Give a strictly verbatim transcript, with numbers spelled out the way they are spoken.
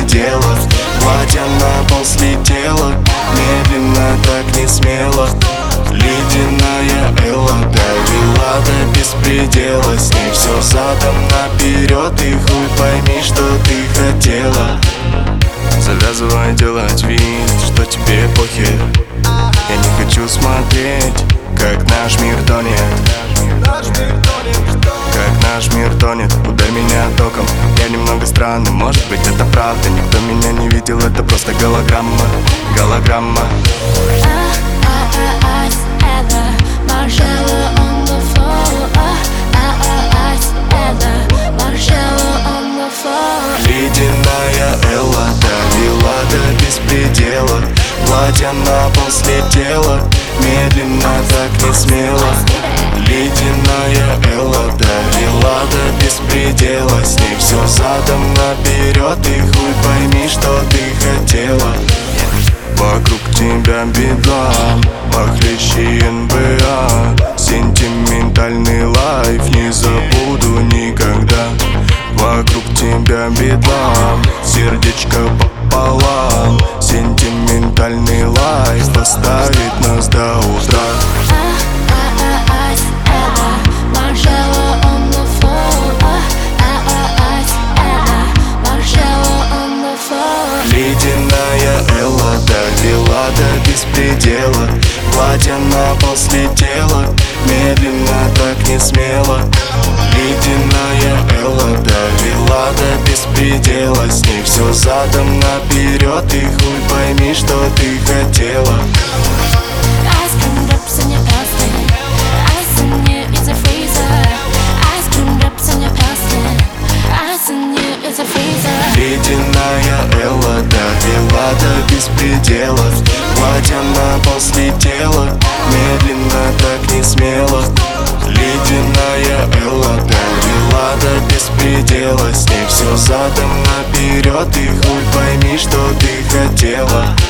беспредела. Платье на пол слетело, медленно, так не смело. Ледяная Элла довела до беспредела. С ней все задом наперед, и хуй пойми, что ты хотела. Завязывай делать вид, что тебе похер. Я не хочу смотреть, как наш мир тонет. Как наш мир тонет, ударь меня током. Я немного странный, может быть это правда. Никто меня не видел, это просто голограмма. Голограмма. Ледяная Элла довела до беспредела. Платье на пол слетело, медленно, так не смело. Ледяная Элла довела до беспредела. С ней все задом наперед, и хуй пойми, что ты хотела. Вокруг тебя беда, похлеще эн бэ а. Сентиментальный лайф не забуду никогда. Вокруг тебя беда, сердечко пополам. Сентиментальный лайф поставит нас до утра. Ледяная Элла довела до беспредела. Платье на пол слетело, медленно, так не смело. Ледяная Элла довела до беспредела. С ней все задом наперед, и хуй пойми, что ты хотела. Ледяная Элла довела до беспредела. Платье на пол слетело, медленно, так не смело. Ледяная Элла довела до беспредела. С ней все задом наперед, и хуй пойми, что ты хотела.